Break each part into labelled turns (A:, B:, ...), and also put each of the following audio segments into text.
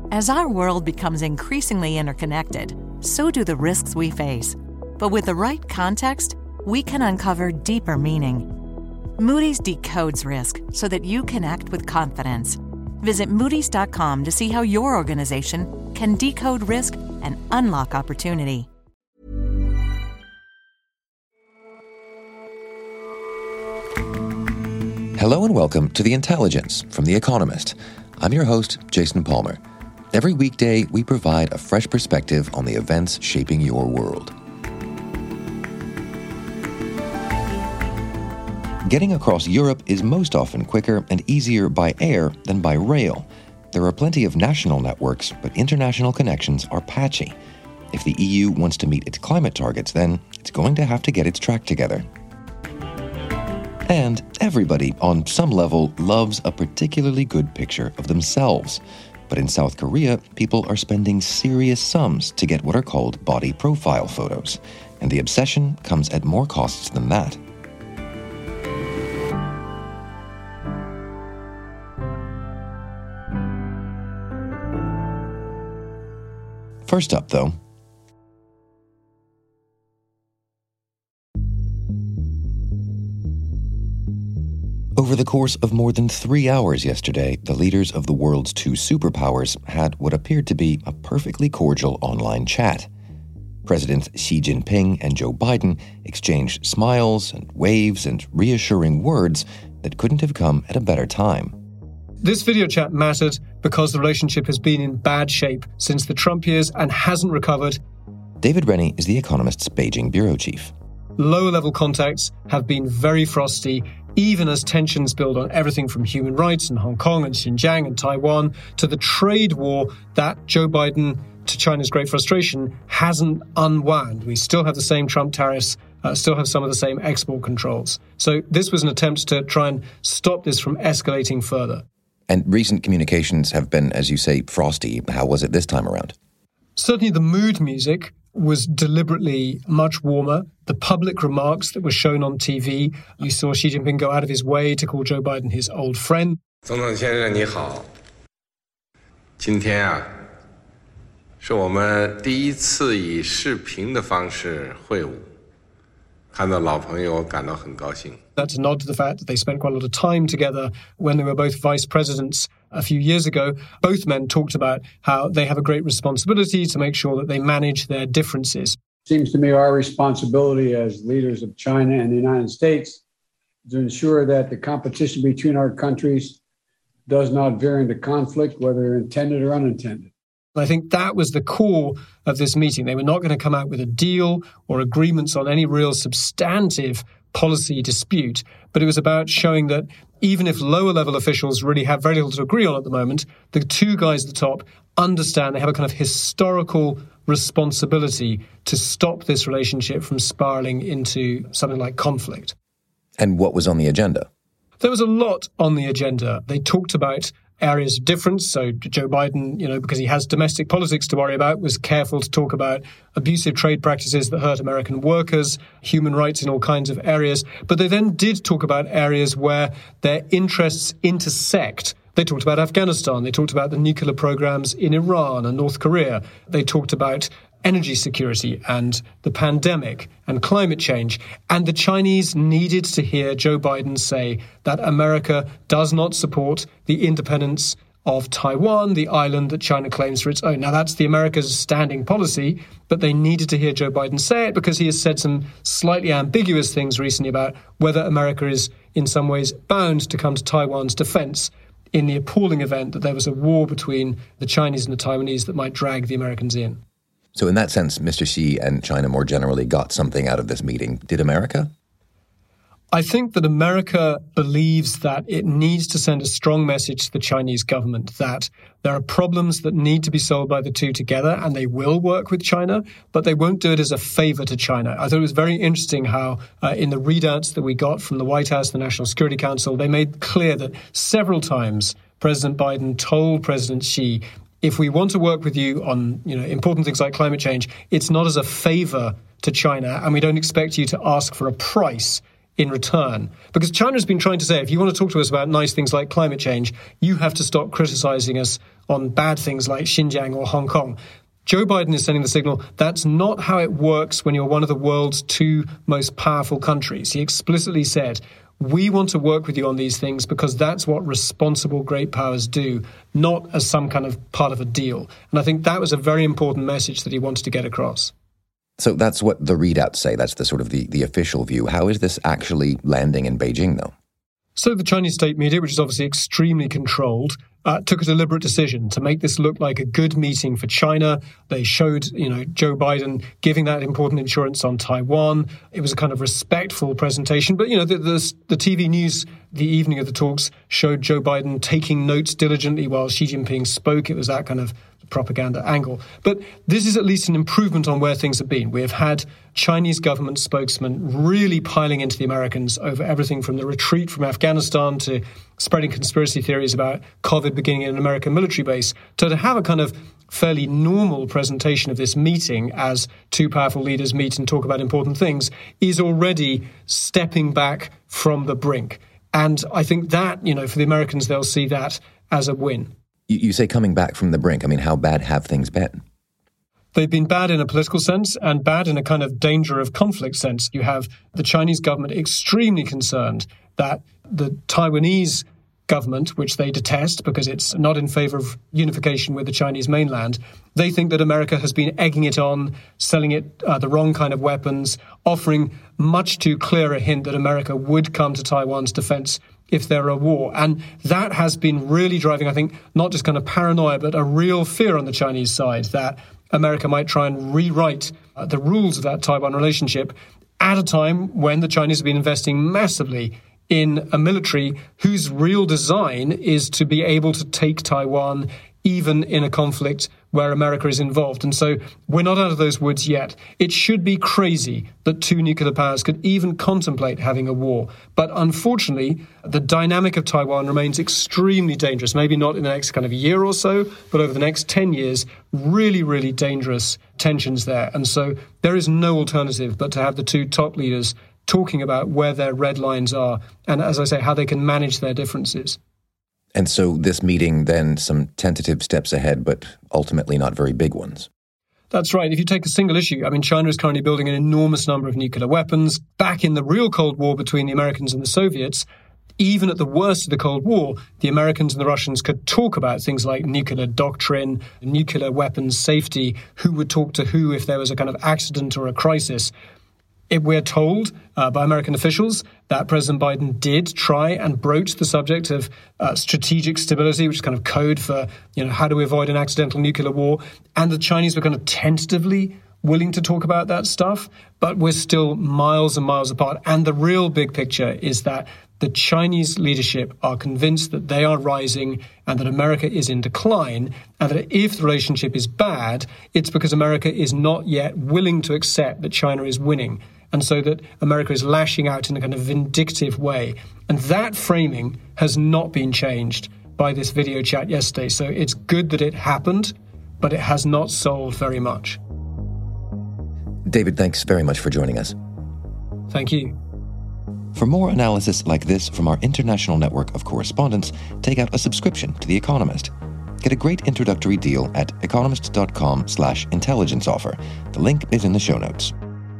A: As our world becomes increasingly interconnected, so do the risks we face. But with the right context, we can uncover deeper meaning. Moody's decodes risk so that you can act with confidence. Visit Moody's.com to see how your organization can decode risk and unlock opportunity.
B: Hello and welcome to The Intelligence from The Economist. I'm your host, Jason Palmer. Every weekday, we provide a fresh perspective on the events shaping your world. Getting across Europe is most often quicker and easier by air than by rail. There are plenty of national networks, but international connections are patchy. If the EU wants to meet its climate targets, then it's going to have to get its tract together. And everybody, on some level, loves a particularly good picture of themselves. But in South Korea, people are spending serious sums to get what are called body profile photos. And the obsession comes at more costs than that. First up, though, over the course of more than 3 hours yesterday, the leaders of the world's two superpowers had what appeared to be a perfectly cordial online chat. Presidents Xi Jinping and Joe Biden exchanged smiles and waves and reassuring words that couldn't have come at a better time.
C: This video chat mattered because the relationship has been in bad shape since the Trump years and hasn't recovered.
B: David Rennie is The Economist's Beijing bureau chief.
C: Lower-level contacts have been very frosty, even as tensions build on everything from human rights in Hong Kong and Xinjiang and Taiwan to the trade war that Joe Biden, to China's great frustration, hasn't unwound. We still have the same Trump tariffs, still have some of the same export controls. So this was an attempt to try and stop this from escalating further.
B: And recent communications have been, as you say, frosty. How was it this time around?
C: Certainly the mood music was deliberately much warmer. The public remarks that were shown on TV, you saw Xi Jinping go out of his way to call Joe Biden his old friend.
D: 总统先生你好，今天啊，是我们第一次以视频的方式会晤，看到老朋友感到很高兴。
C: That's a nod to the fact that they spent quite a lot of time together when they were both vice presidents a few years ago. Both men talked about how they have a great responsibility to make sure that they manage their differences.
E: Seems to me our responsibility as leaders of China and the United States to ensure that the competition between our countries does not veer into conflict, whether intended or unintended.
C: I think that was the core of this meeting. They were not going to come out with a deal or agreements on any real substantive policy dispute, but it was about showing that even if lower-level officials really have very little to agree on at the moment, the two guys at the top understand they have a kind of historical responsibility to stop this relationship from spiraling into something like conflict.
B: And what was on the agenda?
C: There was a lot on the agenda. They talked about areas of difference. So Joe Biden, because he has domestic politics to worry about, was careful to talk about abusive trade practices that hurt American workers, human rights in all kinds of areas. But they then did talk about areas where their interests intersect. They talked about Afghanistan. They talked about the nuclear programs in Iran and North Korea. They talked about energy security and the pandemic and climate change. And the Chinese needed to hear Joe Biden say that America does not support the independence of Taiwan, the island that China claims for its own. Now, that's the America's standing policy, but they needed to hear Joe Biden say it because he has said some slightly ambiguous things recently about whether America is in some ways bound to come to Taiwan's defense in the appalling event that there was a war between the Chinese and the Taiwanese that might drag the Americans in.
B: So in that sense, Mr. Xi and China more generally got something out of this meeting. Did America?
C: I think that America believes that it needs to send a strong message to the Chinese government that there are problems that need to be solved by the two together, and they will work with China, but they won't do it as a favor to China. I thought it was very interesting how in the readouts that we got from the White House, the National Security Council, they made clear that several times President Biden told President Xi, if we want to work with you on important things like climate change, it's not as a favor to China, and we don't expect you to ask for a price in return. Because China has been trying to say, if you want to talk to us about nice things like climate change, you have to stop criticizing us on bad things like Xinjiang or Hong Kong. Joe Biden is sending the signal that's not how it works when you're one of the world's two most powerful countries. He explicitly said, we want to work with you on these things because that's what responsible great powers do, not as some kind of part of a deal. And I think that was a very important message that he wanted to get across.
B: So that's what the readouts say. That's the sort of the official view. How is this actually landing in Beijing, though?
C: So the Chinese state media, which is obviously extremely controlled, took a deliberate decision to make this look like a good meeting for China. They showed, Joe Biden giving that important assurance on Taiwan. It was a kind of respectful presentation. But, the TV news the evening of the talks showed Joe Biden taking notes diligently while Xi Jinping spoke. It was that kind of propaganda angle. But this is at least an improvement on where things have been. We have had Chinese government spokesmen really piling into the Americans over everything from the retreat from Afghanistan to spreading conspiracy theories about COVID beginning in an American military base, to have a kind of fairly normal presentation of this meeting as two powerful leaders meet and talk about important things is already stepping back from the brink. And I think that, for the Americans, they'll see that as a win.
B: You say coming back from the brink. I mean, how bad have things been?
C: They've been bad in a political sense and bad in a kind of danger of conflict sense. You have the Chinese government extremely concerned that the Taiwanese government, which they detest because it's not in favor of unification with the Chinese mainland, they think that America has been egging it on, selling it the wrong kind of weapons, offering much too clear a hint that America would come to Taiwan's defense if there were a war. And that has been really driving, I think, not just kind of paranoia, but a real fear on the Chinese side that America might try and rewrite the rules of that Taiwan relationship at a time when the Chinese have been investing massively in a military whose real design is to be able to take Taiwan even in a conflict where America is involved. And so we're not out of those woods yet. It should be crazy that two nuclear powers could even contemplate having a war. But unfortunately, the dynamic of Taiwan remains extremely dangerous, maybe not in the next kind of year or so, but over the next 10 years, really, really dangerous tensions there. And so there is no alternative but to have the two top leaders talking about where their red lines are and, as I say, how they can manage their differences.
B: And so this meeting, then some tentative steps ahead, but ultimately not very big ones.
C: That's right. If you take a single issue, China is currently building an enormous number of nuclear weapons. Back in the real Cold War between the Americans and the Soviets, even at the worst of the Cold War, the Americans and the Russians could talk about things like nuclear doctrine, nuclear weapons safety, who would talk to who if there was a kind of accident or a crisis. We're told by American officials that President Biden did try and broach the subject of strategic stability, which is kind of code for, how do we avoid an accidental nuclear war? And the Chinese were kind of tentatively willing to talk about that stuff, but we're still miles and miles apart. And the real big picture is that the Chinese leadership are convinced that they are rising and that America is in decline, and that if the relationship is bad, it's because America is not yet willing to accept that China is winning. And so that America is lashing out in a kind of vindictive way. And that framing has not been changed by this video chat yesterday. So it's good that it happened, but it has not solved very much.
B: David, thanks very much for joining us.
C: Thank you.
B: For more analysis like this from our international network of correspondents, take out a subscription to The Economist. Get a great introductory deal at economist.com/intelligence offer. The link is in the show notes.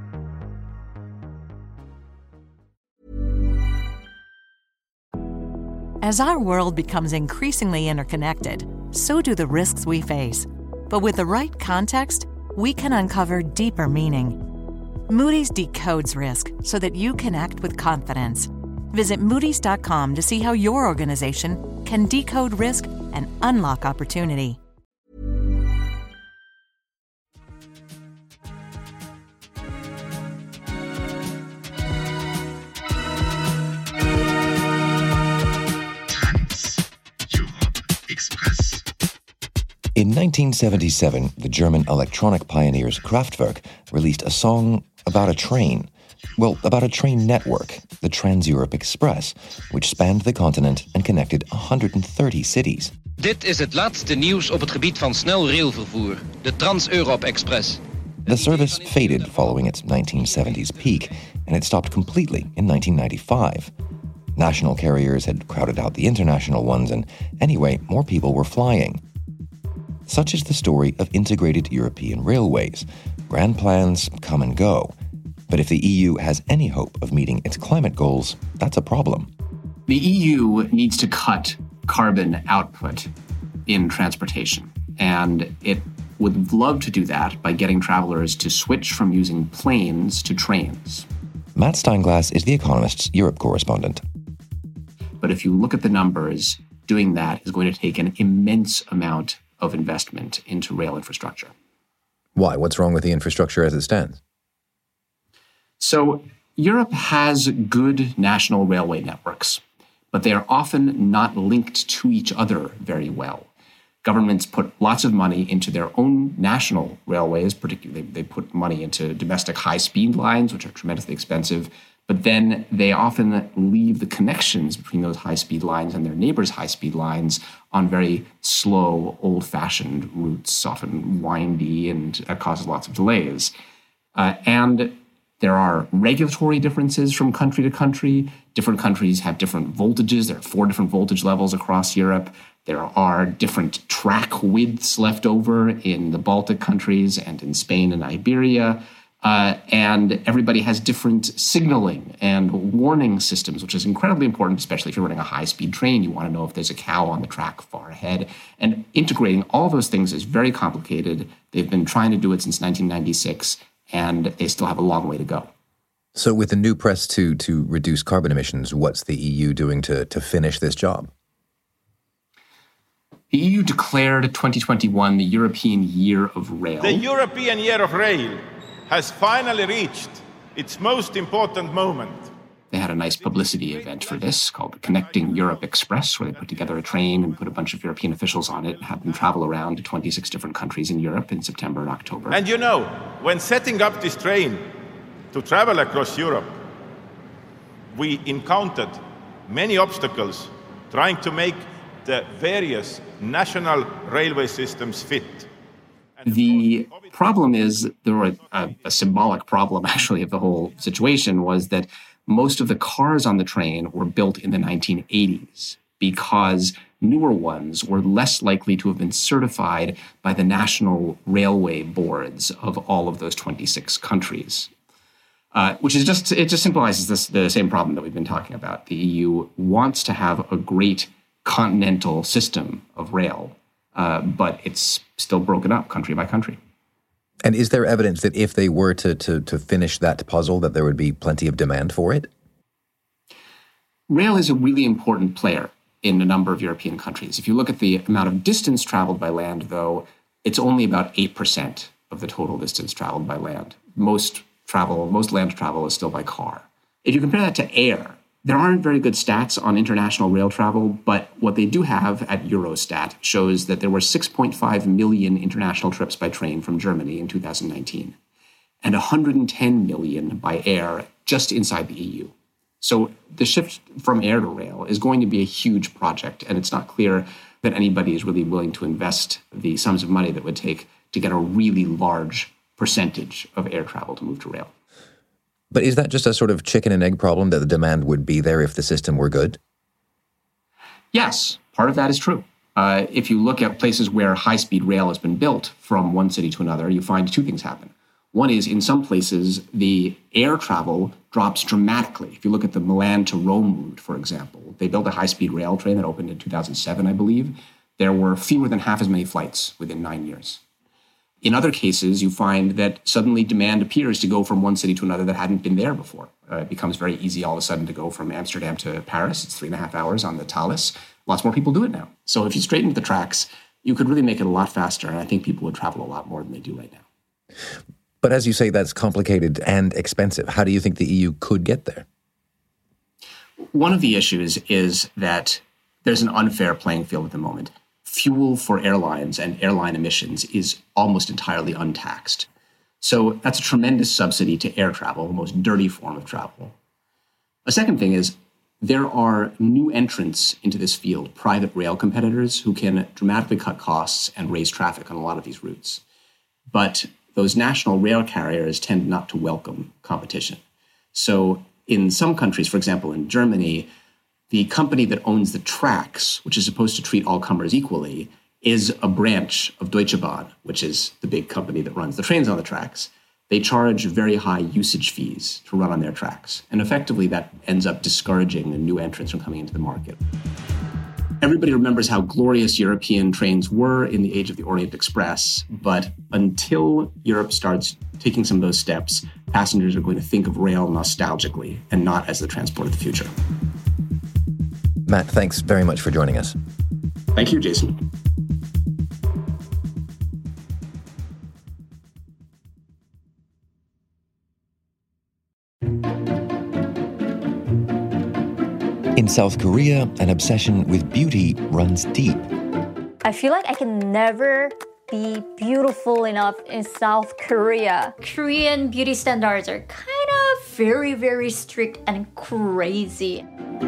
A: As our world becomes increasingly interconnected, so do the risks we face. But with the right context, we can uncover deeper meaning. Moody's decodes risk so that you can act with confidence. Visit Moody's.com to see how your organization can decode risk and unlock opportunity.
B: In 1977, the German electronic pioneers Kraftwerk released a song about a train. Well, about a train network, the Trans-Europe Express, which spanned the continent and connected 130 cities.
F: Dit is het laatste nieuws op het gebied van snel railvervoer, de Trans-Europe Express.
B: The service faded following its 1970s peak, and it stopped completely in 1995. National carriers had crowded out the international ones, and anyway, more people were flying. Such is the story of integrated European railways. Grand plans come and go. But if the EU has any hope of meeting its climate goals, that's a problem.
G: The EU needs to cut carbon output in transportation, and it would love to do that by getting travelers to switch from using planes to trains.
B: Matt Steinglass is The Economist's Europe correspondent.
G: But if you look at the numbers, doing that is going to take an immense amount of investment into rail infrastructure.
H: Why? What's wrong with the infrastructure as it stands?
G: So Europe has good national railway networks, but they are often not linked to each other very well. Governments put lots of money into their own national railways, particularly they put money into domestic high-speed lines, which are tremendously expensive, but then they often leave the connections between those high-speed lines and their neighbors' high-speed lines on very slow, old-fashioned routes, often windy, and that causes lots of delays. And there are regulatory differences from country to country. Different countries have different voltages. There are 4 different voltage levels across Europe. There are different track widths left over in the Baltic countries and in Spain and Iberia. And everybody has different signaling and warning systems, which is incredibly important, especially if you're running a high-speed train. You want to know if there's a cow on the track far ahead. And integrating all those things is very complicated. They've been trying to do it since 1996, and they still have a long way to go.
H: So with the new press to reduce carbon emissions, what's the EU doing to finish this job?
G: The EU declared 2021 the European Year of Rail.
I: The European Year of Rail has finally reached its most important moment.
G: They had a nice publicity event for this called the Connecting Europe Express, where they put together a train and put a bunch of European officials on it and had them travel around to 26 different countries in Europe in September and October.
I: And you know, when setting up this train to travel across Europe, we encountered many obstacles trying to make the various national railway systems fit.
G: The problem is, there were a symbolic problem actually of the whole situation was that most of the cars on the train were built in the 1980s because newer ones were less likely to have been certified by the national railway boards of all of those 26 countries. Which is it just symbolizes the same problem that we've been talking about. The EU wants to have a great continental system of rail, but it's still broken up country by country.
H: And is there evidence that if they were to finish that puzzle, that there would be plenty of demand for it?
G: Rail is a really important player in a number of European countries. If you look at the amount of distance traveled by land, though, it's only about 8% of the total distance traveled by land. Most land travel is still by car. If you compare that to air, there aren't very good stats on international rail travel, but what they do have at Eurostat shows that there were 6.5 million international trips by train from Germany in 2019, and 110 million by air just inside the EU. So the shift from air to rail is going to be a huge project, and it's not clear that anybody is really willing to invest the sums of money that would take to get a really large percentage of air travel to move to rail.
H: But is that just a sort of chicken and egg problem that the demand would be there if the system were good?
G: Yes, part of that is true. If you look at places where high-speed rail has been built from one city to another, you find 2 things happen. One is, in some places, the air travel drops dramatically. If you look at the Milan to Rome route, for example, they built a high-speed rail train that opened in 2007, I believe. There were fewer than half as many flights within 9 years. In other cases, you find that suddenly demand appears to go from one city to another that hadn't been there before. It becomes very easy all of a sudden to go from Amsterdam to Paris. It's 3.5 hours on the Thalys. Lots more people do it now. So if you straightened the tracks, you could really make it a lot faster, and I think people would travel a lot more than they do right now.
H: But as you say, that's complicated and expensive. How do you think the EU could get there?
G: One of the issues is that there's an unfair playing field at the moment. Fuel for airlines and airline emissions is almost entirely untaxed. So that's a tremendous subsidy to air travel, the most dirty form of travel. A second thing is there are new entrants into this field, private rail competitors who can dramatically cut costs and raise traffic on a lot of these routes. But those national rail carriers tend not to welcome competition. So in some countries, for example, in Germany, the company that owns the tracks, which is supposed to treat all comers equally, is a branch of Deutsche Bahn, which is the big company that runs the trains on the tracks. They charge very high usage fees to run on their tracks. And effectively, that ends up discouraging new entrants from coming into the market. Everybody remembers how glorious European trains were in the age of the Orient Express, but until Europe starts taking some of those steps, passengers are going to think of rail nostalgically and not as the transport of the future.
H: Matt, thanks very much for joining us.
G: Thank you, Jason.
B: In South Korea, an obsession with beauty runs deep.
J: I feel like I can never be beautiful enough in South Korea. Korean beauty standards are kind of very, very strict and crazy.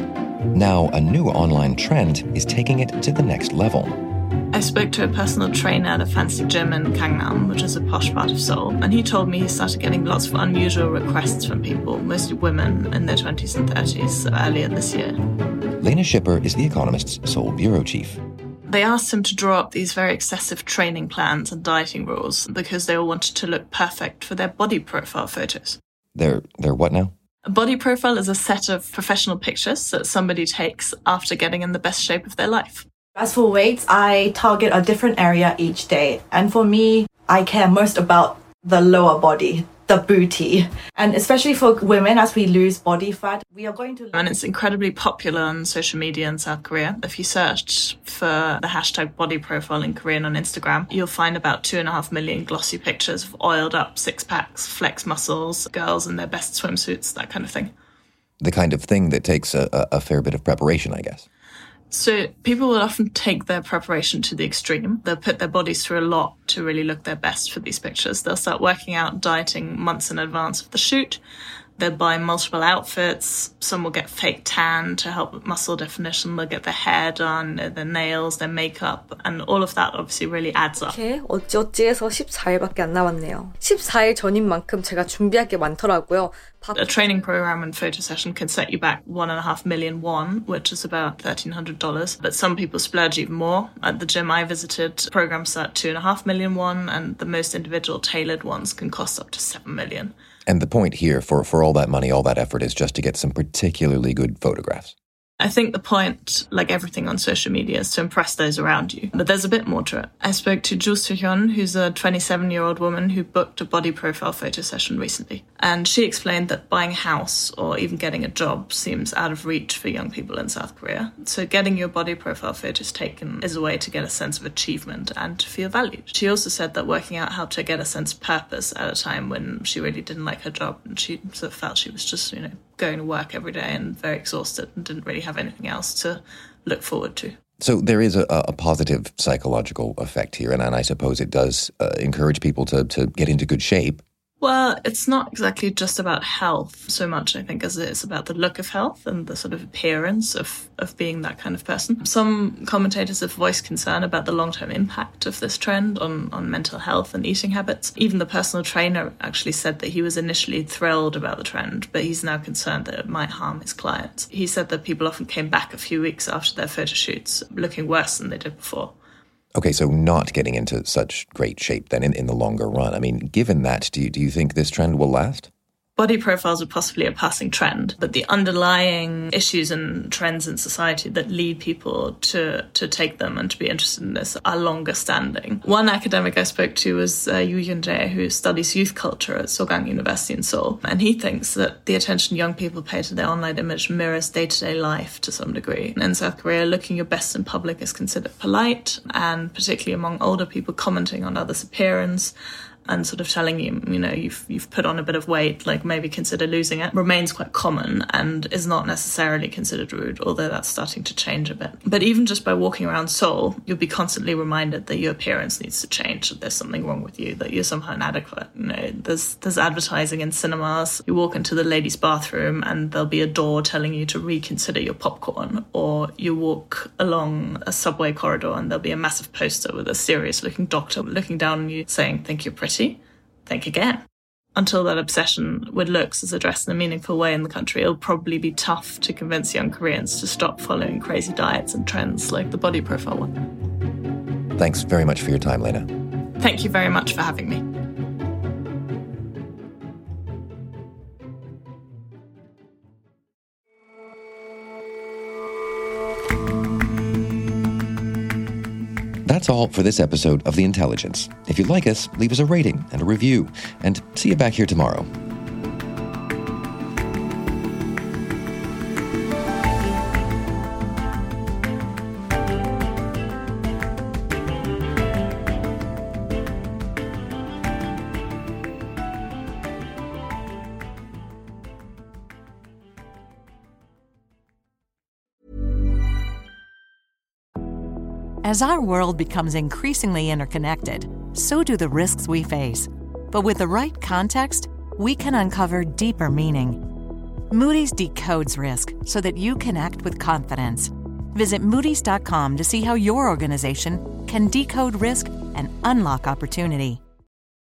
B: Now, a new online trend is taking it to the next level.
K: I spoke to a personal trainer at a fancy gym in Gangnam, which is a posh part of Seoul, and he told me he started getting lots of unusual requests from people, mostly women in their 20s and 30s, earlier this year.
B: Lena Schipper is The Economist's Seoul bureau chief.
K: They asked him to draw up these very excessive training plans and dieting rules because they all wanted to look perfect for their body profile photos.
B: They're what now?
K: A body profile is a set of professional pictures that somebody takes after getting in the best shape of their life.
L: As for weights, I target a different area each day. And for me, I care most about the lower body, the booty. And especially for women, as we lose body fat, we are going to...
K: And it's incredibly popular on social media in South Korea. If you search for the hashtag body profile in Korean on Instagram, you'll find about 2.5 million glossy pictures of oiled up six-packs, flex muscles, girls in their best swimsuits, that kind of thing.
B: The kind of thing that takes a fair bit of preparation, I guess.
K: So people will often take their preparation to the extreme. They'll put their bodies through a lot to really look their best for these pictures. They'll start working out, dieting months in advance of the shoot. They'll buy multiple outfits. Some will get fake tan to help with muscle definition. They'll get their hair done, their nails, their makeup, and all of that obviously really adds up.
M: 어찌어찌 해서 14일밖에 안 남았네요. 14일 전인 만큼 제가 준비할 게 많더라고요.
K: A training program and photo session can set you back 1.5 million won, which is about $1,300. But some people splurge even more. At the gym I visited, programs start 2.5 million won, and the most individual tailored ones can cost up to 7 million.
B: And the point here for all that money, all that effort is just to get some particularly good photographs.
K: I think the point, like everything on social media, is to impress those around you. But there's a bit more to it. I spoke to Jo Soo-hyun, who's a 27-year-old woman who booked a body profile photo session recently. And she explained that buying a house or even getting a job seems out of reach for young people in South Korea. So getting your body profile photos taken is a way to get a sense of achievement and to feel valued. She also said that working out how to get a sense of purpose at a time when she really didn't like her job and she sort of felt she was just, going to work every day and very exhausted and didn't really have anything else to look forward to.
B: So there is a positive psychological effect here, and I suppose it does encourage people to get into good shape.
K: Well, it's not exactly just about health so much, I think, as it is about the look of health and the sort of appearance of being that kind of person. Some commentators have voiced concern about the long-term impact of this trend on mental health and eating habits. Even the personal trainer actually said that he was initially thrilled about the trend, but he's now concerned that it might harm his clients. He said that people often came back a few weeks after their photo shoots looking worse than they did before.
B: Okay, so not getting into such great shape then in the longer run. I mean, given that, do you think this trend will last?
K: Body profiles are possibly a passing trend, but the underlying issues and trends in society that lead people to take them and to be interested in this are longer standing. One academic I spoke to was Yoo Hyun-jae, who studies youth culture at Sogang University in Seoul, and he thinks that the attention young people pay to their online image mirrors day-to-day life to some degree. In South Korea, looking your best in public is considered polite, and particularly among older people, commenting on others' appearance and sort of telling you, you've put on a bit of weight, like maybe consider losing it, remains quite common and is not necessarily considered rude, although that's starting to change a bit. But even just by walking around Seoul, you'll be constantly reminded that your appearance needs to change, that there's something wrong with you, that you're somehow inadequate. There's advertising in cinemas. You walk into the ladies' bathroom and there'll be a door telling you to reconsider your popcorn, or you walk along a subway corridor and there'll be a massive poster with a serious-looking doctor looking down on you saying, think you're pretty. Think again. Until that obsession with looks is addressed in a meaningful way in the country, it'll probably be tough to convince young Koreans to stop following crazy diets and trends like the body profile one.
B: Thanks very much for your time, Lena.
K: Thank you very much for having me.
B: That's all for this episode of The Intelligence. If you like us, leave us a rating and a review. And see you back here tomorrow.
A: As our world becomes increasingly interconnected, so do the risks we face. But with the right context, we can uncover deeper meaning. Moody's decodes risk so that you can act with confidence. Visit Moodys.com to see how your organization can decode risk and unlock opportunity.